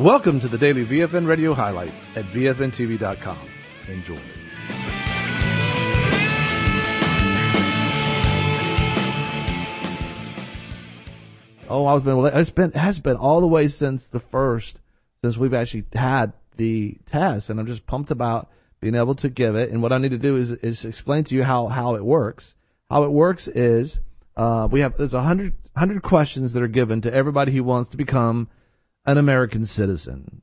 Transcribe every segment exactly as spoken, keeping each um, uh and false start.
Welcome to the daily V F N Radio highlights at V F N T V dot com. Enjoy. Oh, I've been. It's been it has been all the way since the first, since we've actually had the test, and I'm just pumped about being able to give it. And what I need to do is is explain to you how how it works. How it works is uh, we have there's a hundred hundred questions that are given to everybody who wants to become an American citizen.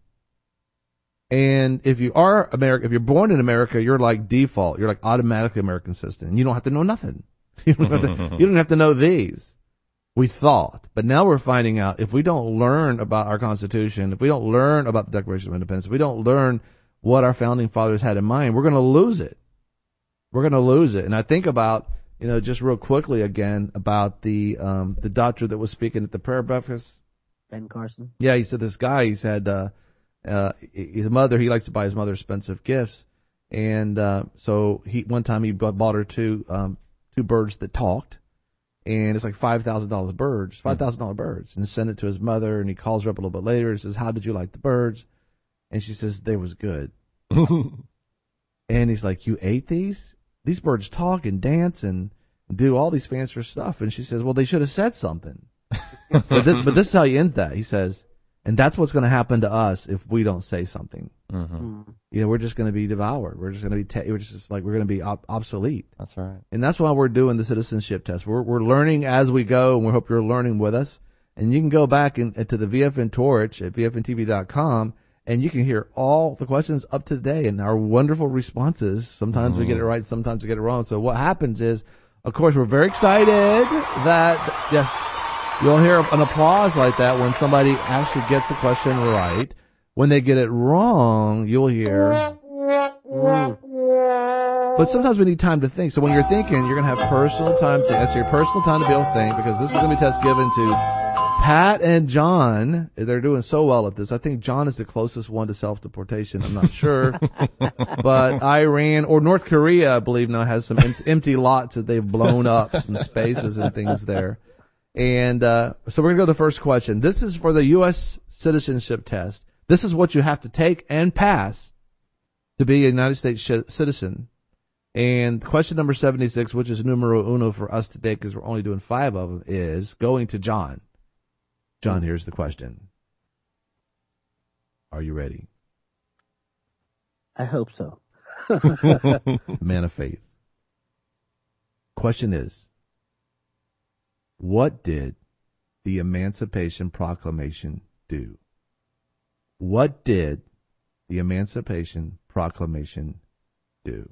And if you are American, if you're born in America, you're like default. You're like automatically American citizen. And you don't have to know nothing. You don't have to, you don't have to know these. We thought. But now we're finding out if we don't learn about our Constitution, if we don't learn about the Declaration of Independence, if we don't learn what our founding fathers had in mind, we're going to lose it. We're going to lose it. And I think about, you know, just real quickly again about the um, the doctor that was speaking at the prayer breakfast. Ben Carson. Yeah, he said this guy, he said uh, uh, his mother, he likes to buy his mother expensive gifts. And uh, so he one time he bought her two um, two birds that talked. And it's like five thousand dollars birds, five thousand dollars birds. And sent it to his mother, and he calls her up a little bit later and says, how did you like the birds? And she says, they was good. And he's like, you ate these? These birds talk and dance and do all these fancy stuff. And she says, well, they should have said something. but, this, but this is how he ends that. He says, and that's what's going to happen to us if we don't say something. Mm-hmm. You know, we're just going to be devoured. We're just going to be, ta- we're just like, we're going to be ob- obsolete. That's right. And that's why we're doing the citizenship test. We're we're learning as we go, and we hope you're learning with us. And you can go back in, into the V F N Torch at V F N T V dot com, and you can hear all the questions up to date and our wonderful responses. Sometimes mm-hmm. we get it right, sometimes we get it wrong. So what happens is, of course, we're very excited that, yes, you'll hear an applause like that when somebody actually gets a question right. When they get it wrong, you'll hear. Mm. But sometimes we need time to think. So when you're thinking, you're going to have personal time to think. That's your personal time to be able to think, because this is going to be a test given to Pat and John. They're doing so well at this. I think John is the closest one to self-deportation. I'm not sure. But Iran or North Korea, I believe, now has some em- empty lots that they've blown up, some spaces and things there. And uh, so we're going to go to the first question. This is for the U S citizenship test. This is what you have to take and pass to be a United States sh- citizen. And question number seventy-six, which is numero uno for us today because we're only doing five of them, is going to John. John, here's the question. Are you ready? I hope so. Man of faith. Question is, what did the Emancipation Proclamation do? What did the Emancipation Proclamation do?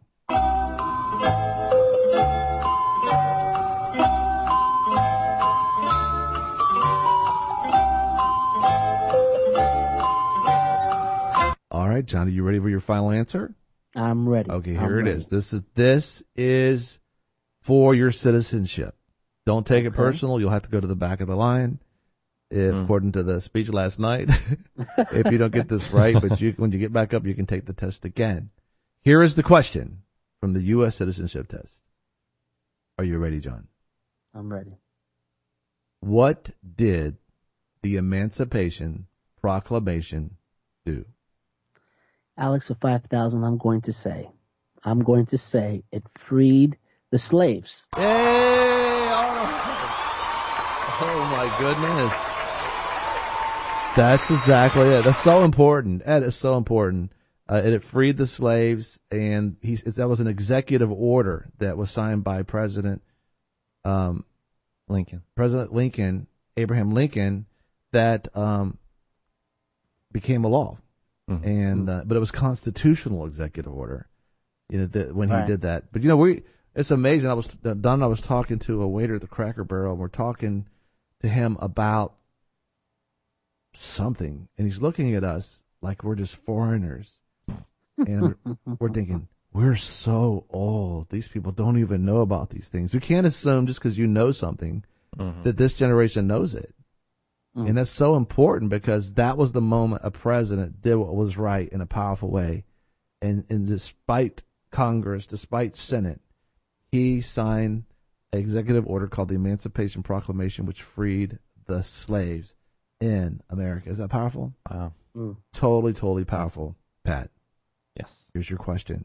All right, John, are you ready for your final answer? I'm ready. Okay, here I'm it ready. is. This is this is for your citizenship. Don't take okay. it personal. You'll have to go to the back of the line. If, mm. according to the speech last night, if you don't get this right, but you, when you get back up, you can take the test again. Here is the question from the U S citizenship test. Are you ready, John? I'm ready. What did the Emancipation Proclamation do? Alex, for five thousand, I'm going to say, I'm going to say it freed the slaves. Hey! Oh, oh my goodness. That's exactly it. That's so important. That is so important. Uh, and it freed the slaves, and he, that was an executive order that was signed by President um, Lincoln. President Lincoln, Abraham Lincoln, that um, became a law. Mm-hmm. And uh, but it was constitutional executive order, you know, that when he right. did that. But you know, we it's amazing. I was Don. And I was talking to a waiter at the Cracker Barrel, and we're talking to him about something, and he's looking at us like we're just foreigners, and we're, we're thinking we're so old. These people don't even know about these things. You can't assume just because you know something mm-hmm. that this generation knows it. Mm. And that's so important because that was the moment a president did what was right in a powerful way. And, and despite Congress, despite Senate, he signed an executive order called the Emancipation Proclamation, which freed the slaves in America. Is that powerful? Wow. Mm. Totally, totally powerful. Pat, Yes. here's your question.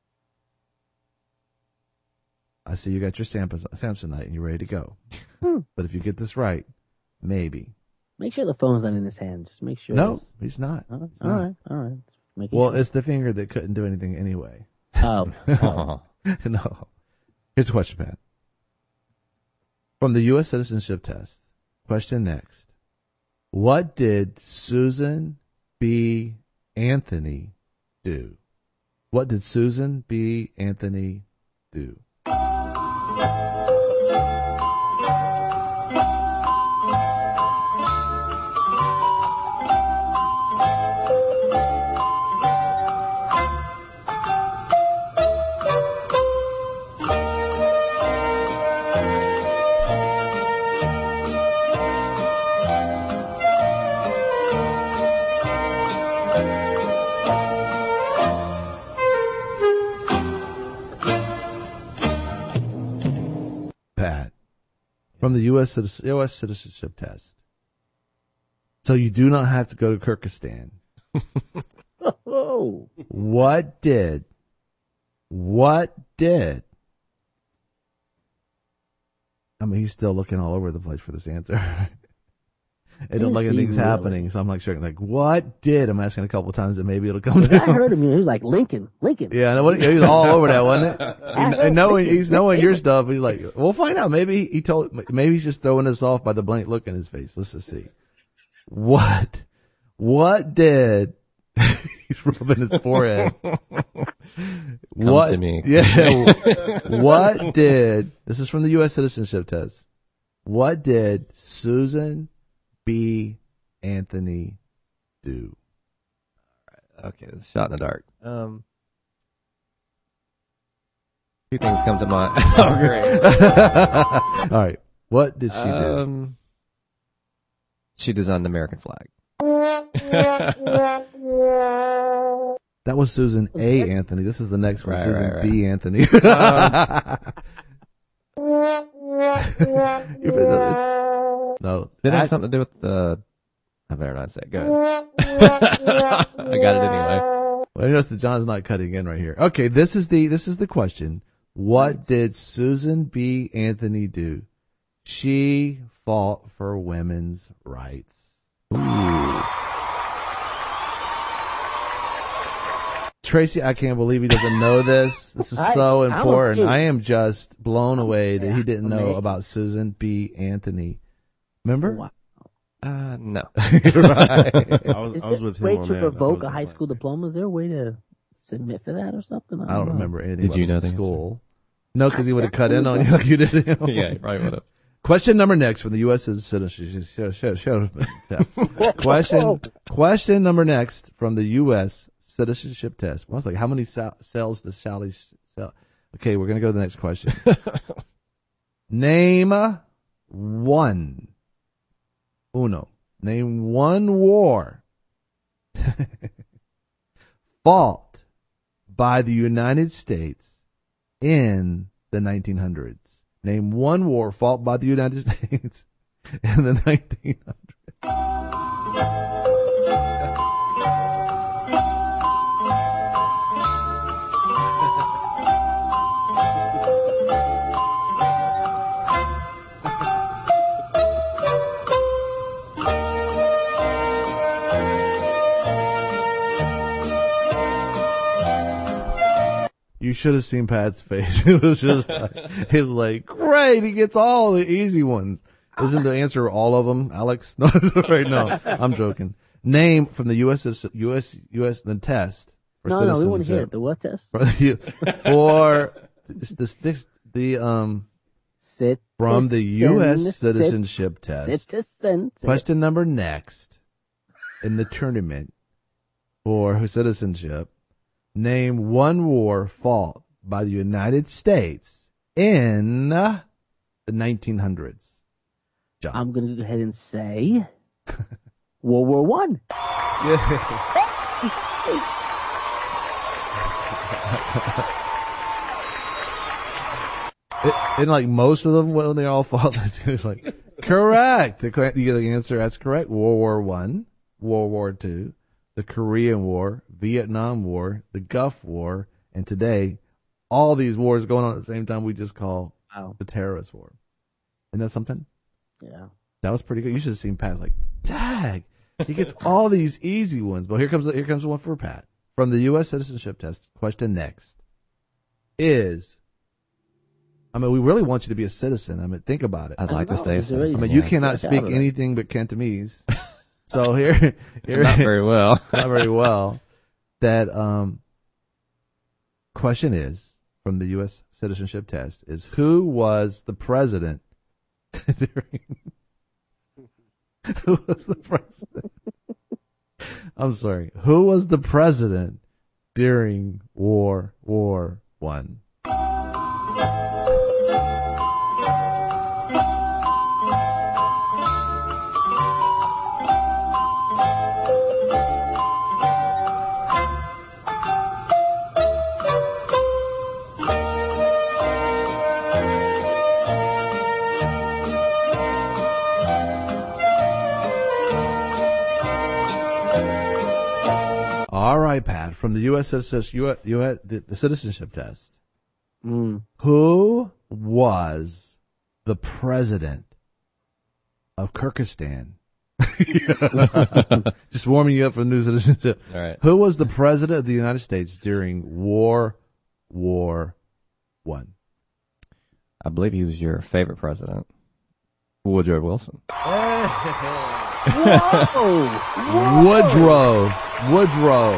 I see you got your Samson- Samsonite and you're ready to go. Hmm. But if you get this right, maybe. Make sure the phone's not in his hand. Just make sure. No, it's- he's not. All right, He's all not. right, all right. Just making Well, sure. it's the finger that couldn't do anything anyway. Oh, Oh. No. Here's the question, Pat. From the U S citizenship test, question next. What did Susan B. Anthony do? What did Susan B. Anthony do? Pat, from the U S citizen- U S citizenship test. So you do not have to go to Kyrgyzstan. oh, What did, what did, I mean, he's still looking all over the place for this answer. It don't Is like he anything's really? happening, so I'm like, sure, like, what did? I'm asking a couple of times, and maybe it'll come because I down. heard him. He was like Lincoln, Lincoln. Yeah, and what, he was all over that, wasn't it? And, and knowing Lincoln, he's knowing Lincoln. your stuff, he's like, we'll find out. Maybe he told, maybe he's just throwing us off by the blank look in his face. Let's just see. What, what did? He's rubbing his forehead. what? to me. Yeah. What did? This is from the U S citizenship test. What did Susan B. Anthony do? Okay, this is shot in the dark. Um, two things come to mind. Oh, great. All right. What did she do? Um, she designed the American flag. That was Susan A. Anthony. This is the next one. Right, Susan right, right. B. Anthony. no. Did it have Act- something to do with the... I better not say it. Go ahead. I got it anyway. Well, you notice that John's not cutting in right here. Okay, this is the this is the question. What Nice. did Susan B. Anthony do? She fought for women's rights. Ooh. Tracy, I can't believe he doesn't know this. This is I- so I'm important. I am amazed. just blown away that he didn't know amazed. about Susan B. Anthony. Remember? Wow. Uh, no. Right. I was, Is I was there with a him way on to that. revoke I a high was school like- diploma? Is there a way to submit for that or something? I don't know. remember anything. Did about you this know in the answer? school? No, because he would have I cut in on said you like you did him. Yeah, you probably would have. Question number next from the U S citizenship. Show, show, show. Question. Question number next from the U S citizenship test. I was like, how many sal- cells does Sally sell? Okay, we're gonna go to the next question. Name one. Uno. Name one war fought by the United States in the nineteen hundreds. Name one war fought by the United States in the nineteen hundreds. You should have seen Pat's face. It was just, like, he was like, great, he gets all the easy ones. Isn't the answer all of them, Alex? No, right, no, I'm joking. Name from the U S, U S, U S, the test for No, no, we want to hear citizenship. it. The what test? For the, for the, the, the, um, Citizen, from the U S cit- citizenship test. Citizen. Question number next in the tournament for citizenship. Name one war fought by the United States in the nineteen hundreds. John. I'm going to go ahead and say World War One. It, and like most of them, when they all fought, it's like correct. The correct- You get the answer. That's correct. World War One, World War Two, the Korean War, Vietnam War, the Gulf War, and today, all these wars going on at the same time we just call Wow. the terrorist war. Isn't that something? Yeah. That was pretty good. You should have seen Pat like, tag. He gets all these easy ones. But here comes here comes one for Pat. From the U S citizenship test, question next is, I mean, we really want you to be a citizen. I mean, think about it. I'd like I to know, stay a it's already- citizen. I mean, you yeah. cannot Fresh speak out of it. anything but Cantonese. So here, here Not very well. not very well. That um, question is from the U S citizenship test is who was the president during? Who was the president? I'm sorry. Who was the president during War War One? All right, Pat, from the U S citizenship, U S, U S, the, the citizenship test. Mm. Who was the president of Kyrgyzstan? Just warming you up for new citizenship. All right. Who was the president of the United States during War War One? I believe he was your favorite president, Woodrow Wilson. Whoa! Woodrow. Woodrow.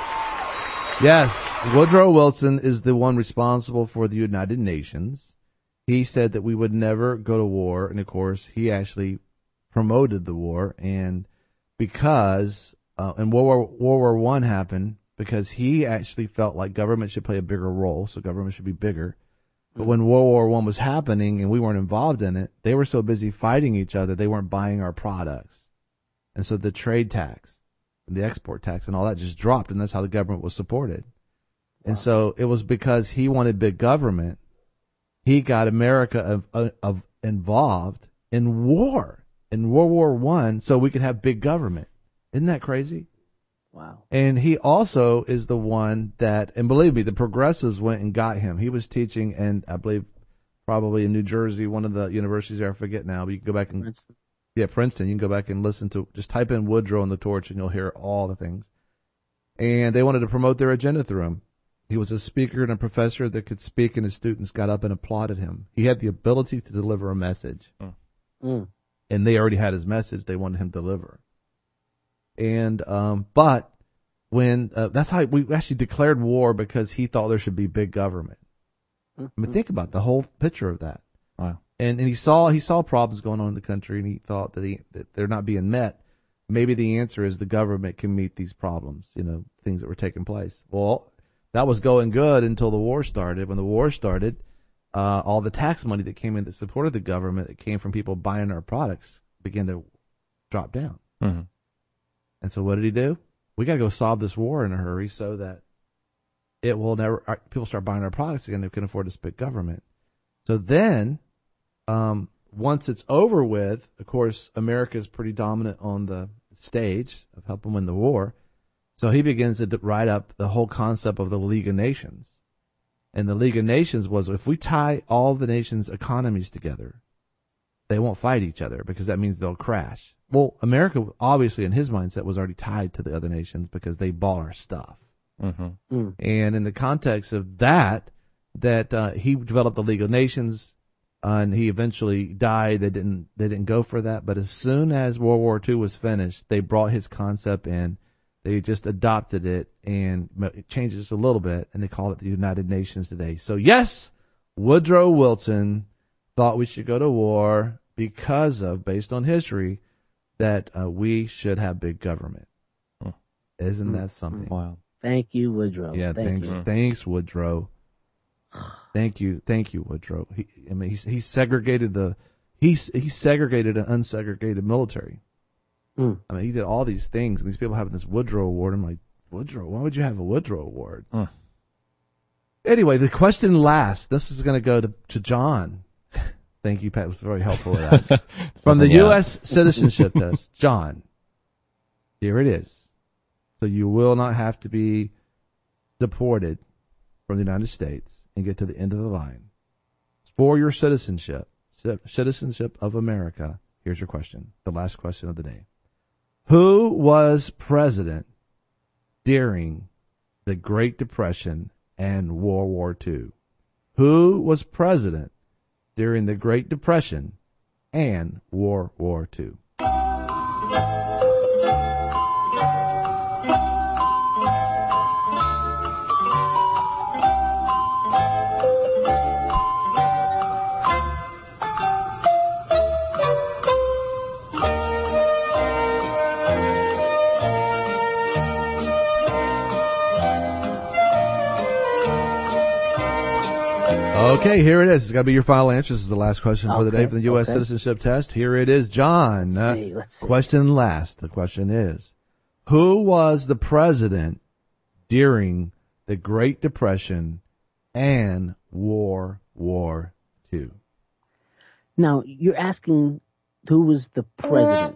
Yes, Woodrow Wilson is the one responsible for the United Nations. He said that we would never go to war, and of course, he actually promoted the war. And because, uh, and World War, World War One happened because he actually felt like government should play a bigger role, so government should be bigger. But when World War One was happening and we weren't involved in it, they were so busy fighting each other, they weren't buying our products. And so the trade tax, and the export tax and all that just dropped, and that's how the government was supported. Wow. And so it was because he wanted big government. He got America of, of, of involved in war, in World War One, so we could have big government. Isn't that crazy? Wow. And he also is the one that, and believe me, the progressives went and got him. He was teaching, and I believe probably in New Jersey, one of the universities there, I forget now, but you can go back and, Princeton. yeah, Princeton, you can go back and listen to, just type in Woodrow on the torch and you'll hear all the things. And they wanted to promote their agenda through him. He was a speaker and a professor that could speak, and his students got up and applauded him. He had the ability to deliver a message. Mm. And they already had his message they wanted him to deliver. And, um, but when, uh, that's how we actually declared war, because he thought there should be big government. I mean, think about the whole picture of that. Wow. And, and he saw, he saw problems going on in the country, and he thought that, he, that they're not being met. Maybe the answer is the government can meet these problems, you know, things that were taking place. Well, that was going good until the war started. When the war started, uh, all the tax money that came in that supported the government, that came from people buying our products, began to drop down. Mm-hmm. And so what did he do? We got to go solve this war in a hurry so that it will never, our, people start buying our products again. They can afford this big government. So then, um, once it's over with, of course, America is pretty dominant on the stage of helping win the war. So he begins to write up the whole concept of the League of Nations. And the League of Nations was, if we tie all the nations' economies together, they won't fight each other, because that means they'll crash. Well, America, obviously, in his mindset, was already tied to the other nations because they bought our stuff. Mm-hmm. Mm. And in the context of that, that uh, he developed the League of Nations, uh, and he eventually died. They didn't they didn't go for that. But as soon as World War Two was finished, they brought his concept in. They just adopted it and changed it just a little bit, and they call it the United Nations today. So yes, Woodrow Wilson thought we should go to war because of, based on history, that uh, we should have big government. Hmm. Isn't that something? Wow. Thank you, Woodrow. Yeah, Thank thanks, you. thanks, Woodrow. Thank you, thank you, Woodrow. He, I mean, he he segregated the he he segregated an unsegregated military. Mm. I mean, he did all these things, and these people having this Woodrow Award. I'm like, Woodrow? Why would you have a Woodrow Award? Hmm. Anyway, the question last. This is going to go to to John. Thank you, Pat. It was very helpful with that. From the Something U out. S citizenship test, John. Here it is. So you will not have to be deported from the United States and get to the end of the line. For your citizenship, citizenship of America, here's your question, the last question of the day. Who was president during the Great Depression and World War Two? Who was president during the Great Depression and World War Two? Okay, here it is. It's got to be your final answer. This is the last question for okay, the day for the U S okay. citizenship test. Here it is, John. Let's see, let's see. Question last. The question is, who was the president during the Great Depression and World War Two? Now, you're asking who was the president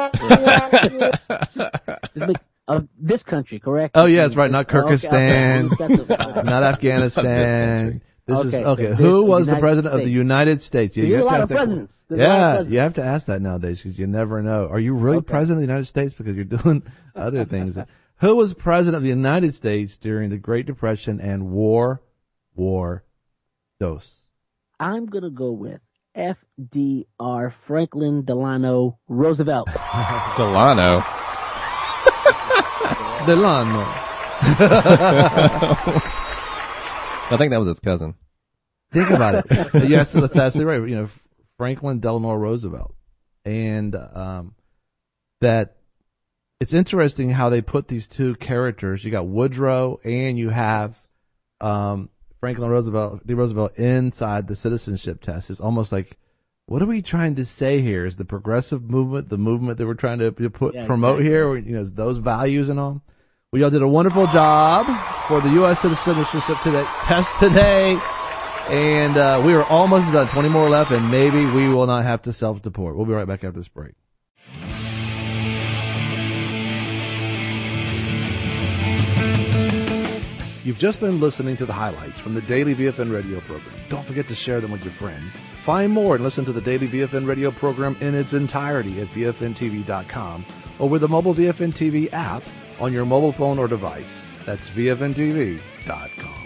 Just make- of this country, correct? Oh, yeah, that's right. Not Oh, okay, Kyrgyzstan, okay. Who's got the- not Afghanistan. This Okay, is so okay. this Who is was the United president of the States. United States? There's you a have to lot ask of that- presidents. There's a lot of Yeah, presidents. you have to ask that nowadays because you never know. Are you really Okay. president of the United States? Because you're doing other things. Who was president of the United States during the Great Depression and War War Dos? I'm going to go with F D R Franklin Delano Roosevelt. Delano. Delano. I think that was his cousin. Think about it. Yes, that's absolutely right. You know, Franklin Delano Roosevelt, and um, that it's interesting how they put these two characters. You got Woodrow, and you have um, Franklin Roosevelt, D. Roosevelt, inside the citizenship test. It's almost like, what are we trying to say here? Is the progressive movement the movement that we're trying to put Yeah, promote exactly. here? Or, you know, is those values and all. Well, y'all did a wonderful job for the U S citizenship today, test today. And uh, we are almost done. twenty more left, and maybe we will not have to self-deport. We'll be right back after this break. You've just been listening to the highlights from the Daily V F N radio program. Don't forget to share them with your friends. Find more and listen to the Daily V F N radio program in its entirety at V F N T V dot com or with the mobile V F N T V app on your mobile phone or device. That's V F N T V dot com.